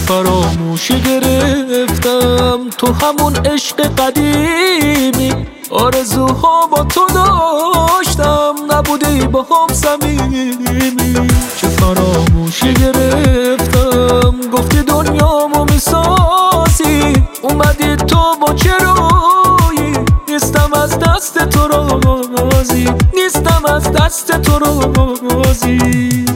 فراموشی گرفتم تو همون عشق قدیمی، آرزوها با تو داشتم نبودی با هم صمیمی. چه فراموشی گرفتم گفتی دنیامو میسازی، اومدی تو با چه رویی، نیستم از دست تو راضی، نیستم از دست تو راضی.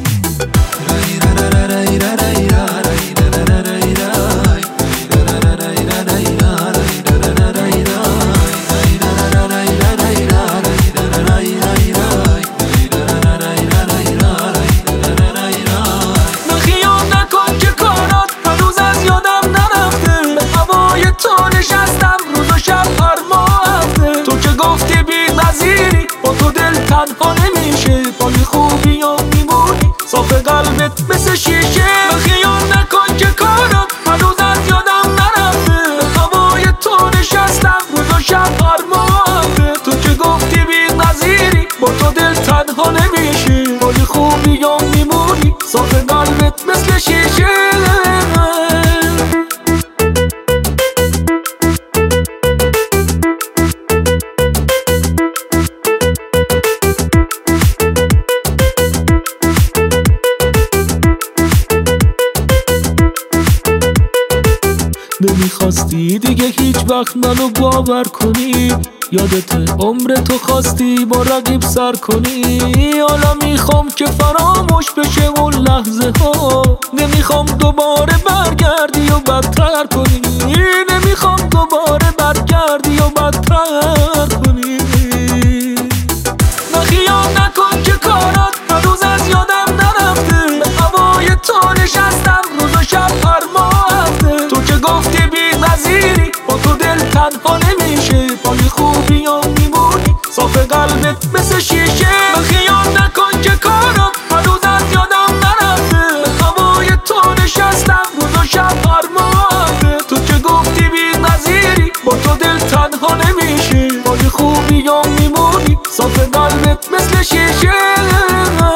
تنها نمیشه با یه خوبی ها میمونی، صاف قلبت مثل شیشه. خیال نکن که کارات هنوز از یادم نرفته، هوای تو نشستم روز و شب هر ماه. تو که گفتی بی نظیری با تو دل تنها نمیشه با یه خوبی ها میمونی، صاف قلبت مثل شیشه. نمیخواستی دیگه هیچ وقت منو باور کنی، یادت عمر تو خواستی با رقیب سر کنی. حالا میخوام که فراموش بشه اون لحظه ها، نمیخوام دوباره برگردی و بدتر کنی، نمیخوام دوباره برگردی و بدتر کنی. نه خیال نکن که کارات هنوز از یادم نرفته، به هوای تو نشستم روز و شب هر ماه. تو که گفتی بی نظیری با تو دل تنها نمیشه با یه خوبی ها میمونی، صاف قلبت مثل شیشه. خیال نکن که کارات هنوز از یادم نرفته، به هوای تو نشستم روز و شب هر ماه. تو که گفتی بی نظیری با تو دل تنها نمیشه با یه خوبی ها میمونی، صاف قلبت مثل شیشه.